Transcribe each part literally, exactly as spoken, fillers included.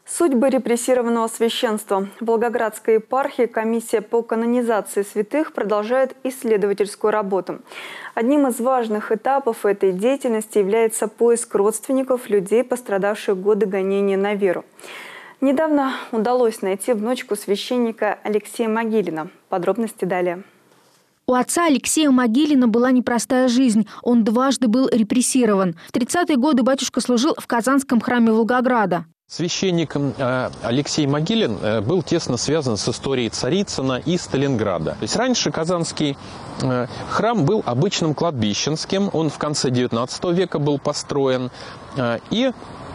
Судьбы репрессированного священства. В Волгоградской епархии комиссия по канонизации святых продолжает исследовательскую работу. Одним из важных этапов этой деятельности является поиск родственников людей, пострадавших в годы гонения на веру. Недавно удалось найти внучку священника Алексея Могилина. Подробности далее. У отца Алексея Могилина была непростая жизнь. Он дважды был репрессирован. В тридцатые годы батюшка служил в Казанском храме Волгограда. Священник Алексей Могилин был тесно связан с историей Царицына и Сталинграда. То есть раньше Казанский храм был обычным кладбищенским. Он в конце девятнадцатого века был построен. И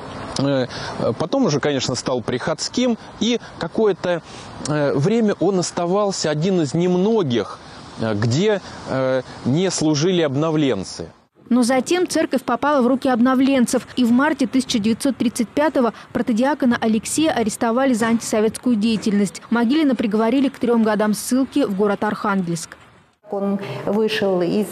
потом уже, конечно, стал приходским. И какое-то время он оставался один из немногих, где не служили обновленцы. Но затем церковь попала в руки обновленцев, и в марте тысяча девятьсот тридцать пятого протодиакона Алексея арестовали за антисоветскую деятельность. Могилина приговорили к трем годам ссылки в город Архангельск. Он вышел из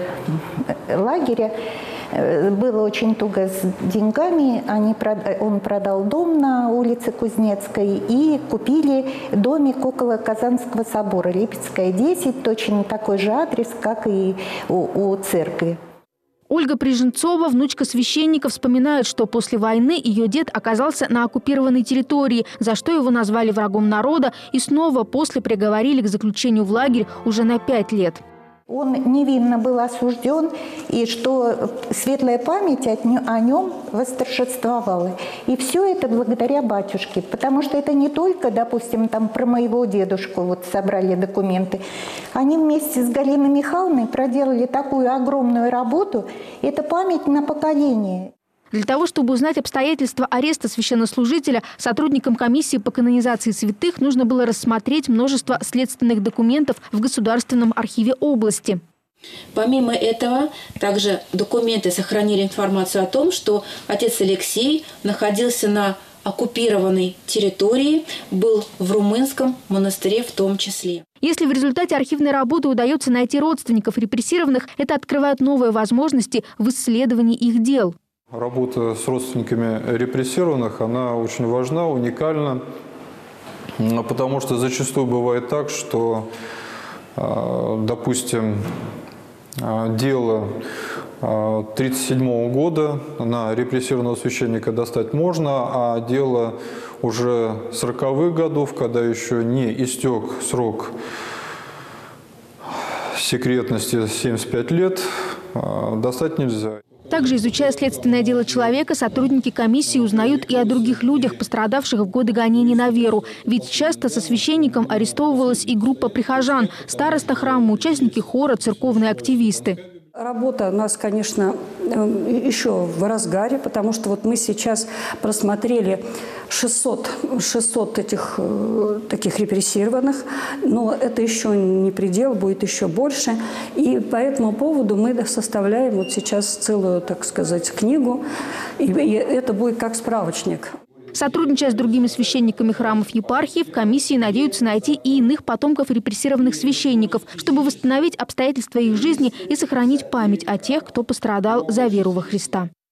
лагеря, было очень туго с деньгами, Они, он продал дом на улице Кузнецкой и купили домик около Казанского собора, Липецкая, десять, точно такой же адрес, как и у, у церкви. Ольга Приженцова, внучка священника, вспоминает, что после войны ее дед оказался на оккупированной территории, за что его назвали врагом народа, и снова после приговорили к заключению в лагерь уже на пять лет. Он невинно был осужден, и что светлая память о нем восторжествовала. И все это благодаря батюшке, потому что это не только, допустим, там про моего дедушку вот собрали документы. Они вместе с Галиной Михайловной проделали такую огромную работу. Это память на поколение. Для того, чтобы узнать обстоятельства ареста священнослужителя, сотрудникам комиссии по канонизации святых нужно было рассмотреть множество следственных документов в Государственном архиве области. Помимо этого, также документы сохранили информацию о том, что отец Алексей находился на оккупированной территории, был в румынском монастыре в том числе. Если в результате архивной работы удается найти родственников репрессированных, это открывает новые возможности в исследовании их дел. Работа с родственниками репрессированных, она очень важна, уникальна, потому что зачастую бывает так, что, допустим, дело тридцать седьмого года на репрессированного священника достать можно, а дело уже сороковых годов, когда еще не истек срок секретности семьдесят пять лет, достать нельзя. Также, изучая следственное дело человека, сотрудники комиссии узнают и о других людях, пострадавших в годы гонений на веру. Ведь часто со священником арестовывалась и группа прихожан, староста храма, участники хора, церковные активисты. Работа у нас, конечно, еще в разгаре, потому что вот мы сейчас просмотрели шестьсот, шестьсот этих таких репрессированных, но это еще не предел, будет еще больше. И по этому поводу мы составляем вот сейчас целую, так сказать, книгу, и это будет как справочник. Сотрудничая с другими священниками храмов епархии, в комиссии надеются найти и иных потомков репрессированных священников, чтобы восстановить обстоятельства их жизни и сохранить память о тех, кто пострадал за веру во Христа.